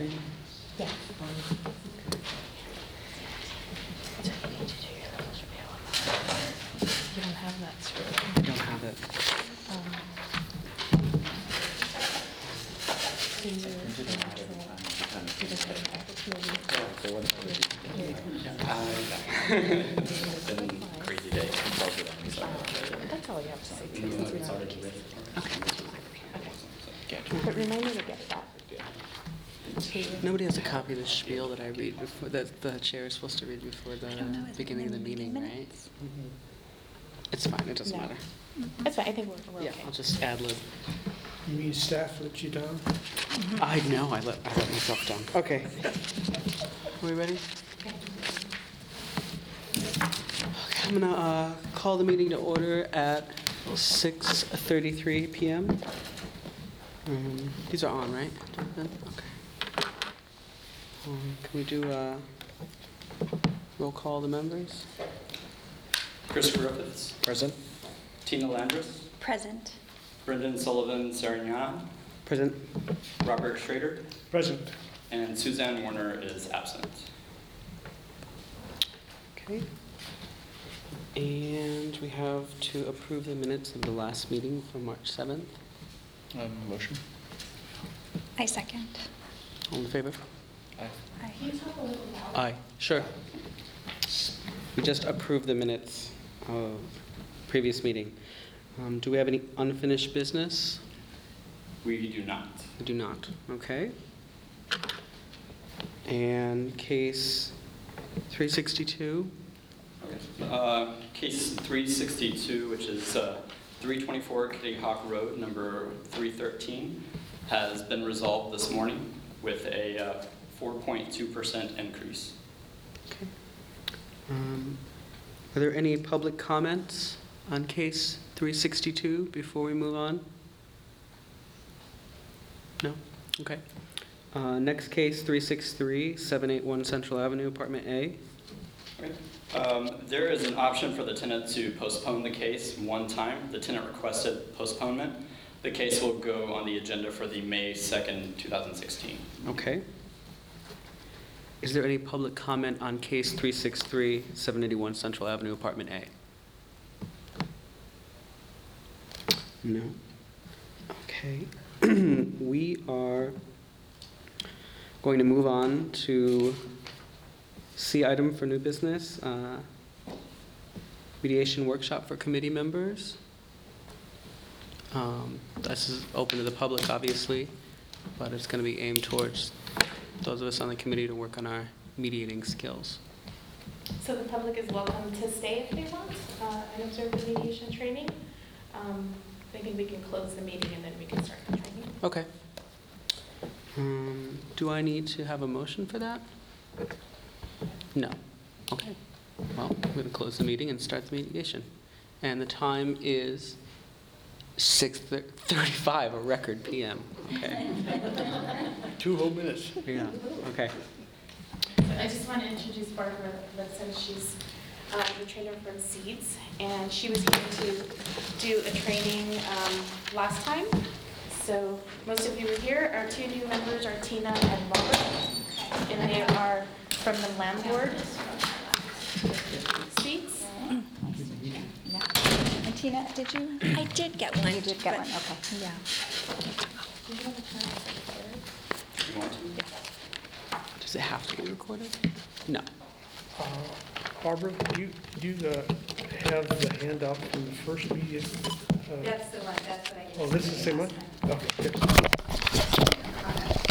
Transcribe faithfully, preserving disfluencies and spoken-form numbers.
training? Yeah. You don't have that script. I don't have it. Um, so you're an actual- you just put an actual movie. It's been a crazy day. That's all you have to say. too, Mm, since we it's don't- already written. Okay. But remind me to get that. to- Nobody has a copy of the spiel that I read before, that the chair is supposed to read before the beginning of the meeting, right? It's fine, it doesn't No. matter. That's fine, I think we're, we're Yeah, okay. I'll just ad lib. You mean staff let you down? I know, I let, I let myself down. Okay. Are we ready? Okay, I'm gonna uh, call the meeting to order at six thirty-three p.m. Um, These are on, right? Okay. Um, Can we do a roll call the members? Chris Griffiths, Present. Tina Landris, Present. Brendan Sullivan Sarignan, Present. Robert Schrader, Present. and Suzanne Warner is absent. Okay. And we have to approve the minutes of the last meeting from March seventh. Um, motion? I second. All in favor? Aye. Aye. Aye. Sure. We just approved the minutes of previous meeting. Um, Do we have any unfinished business? We do not. We do not. Okay. And case three sixty-two. Okay. Uh, Case three sixty-two, which is uh, three twenty-four Kitty Hawk Road, number three thirteen, has been resolved this morning with a uh, four point two percent increase. Okay. Um, Are there any public comments on case three sixty-two before we move on? No? Okay. Uh, Next case, three sixty-three, seven eighty-one Central Avenue, Apartment A. Okay. Um, There is an option for the tenant to postpone the case one time. The tenant requested postponement. The case will go on the agenda for the May second, two thousand sixteen. Okay. Is there any public comment on case three sixty-three, seven eighty-one Central Avenue, Apartment A? No? Okay. We are going to move on to C item for new business, uh, mediation workshop for committee members. Um, This is open to the public, obviously, but it's going to be aimed towards those of us on the committee to work on our mediating skills. So the public is welcome to stay if they want uh, and observe the mediation training. Um, I think we can close the meeting and then we can start the training. Okay. Um, Do I need to have a motion for that? No. Okay. Well, we're going to close the meeting and start the mediation. And the time is six thirty-five, a record P M. Okay. Two whole minutes. Yeah, okay. So I just want to introduce Barbara Litson. She's uh, the trainer from Seeds, and she was here to do a training um, last time. So most of you were here. Our two new members are Tina and Robert, and they are from the landlord seats. And Tina, did you? I did get one. You did get but- one, okay. Yeah. Do you want to turn it You want to? Does it have to be recorded? No. Uh, Barbara, do you, do you uh, have the handout from the first meeting? uh, That's the one, that's what I did. Oh, this is the same one? Okay, good.